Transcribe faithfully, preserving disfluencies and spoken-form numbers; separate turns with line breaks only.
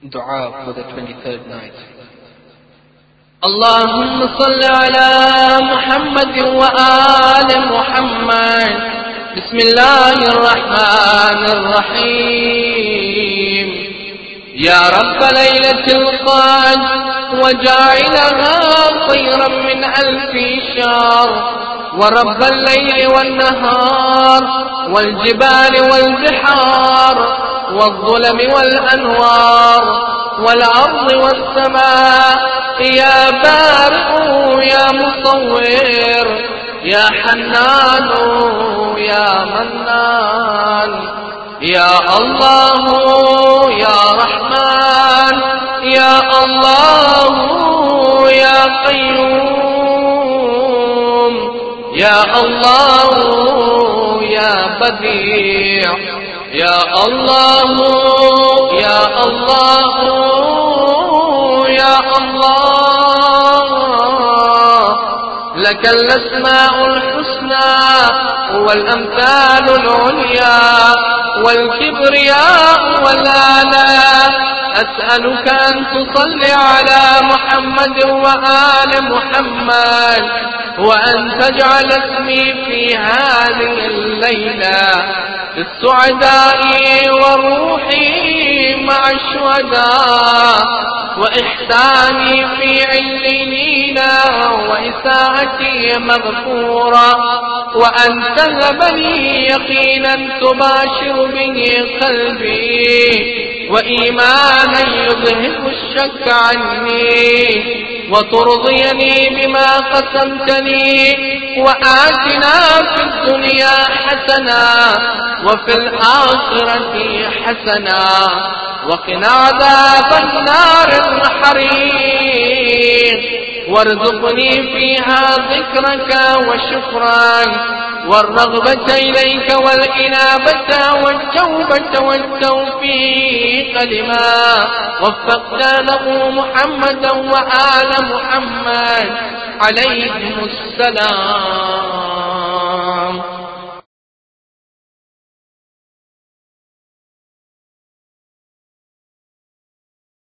Dua for the twenty-third night.
اللهم صل على محمد وآل محمد. بسم الله الرحمن الرحيم. يا رب ليلة القدر وجاعلها خيرا من ألف شهر، ورب الليل والنهار والجبال والبحار والظلم والأنوار والأرض والسماء، يا بارئ يا مصور يا حنان يا منان، يا الله يا رحمن يا الله يا قيوم، يا الله يا بديع، يا الله يا الله يا الله. لك الأسماء الحسنى والأمثال العليا والكبرياء والآلاء. أسألك أن تصلي على محمد وآل محمد، وأن تجعل اسمي في هذه الليلة في السعداء وروحي مع الشهداء، وإحساني في عليين وإساءتي مغفورا، وأن تهبني يقينا تباشر به قلبي، وإيمانا يذهب الشك عني، وترضيني بما قسمتني. وآتنا في الدنيا حسنة وفي الآخرة حسنة وقنا عذاب النار الحريق، وارزقني فيها ذكرك وشكرا والرغبة إليك والإنابة والتوبة والتوفيق لما وفقنا له محمدا وآل محمد عليهم السلام.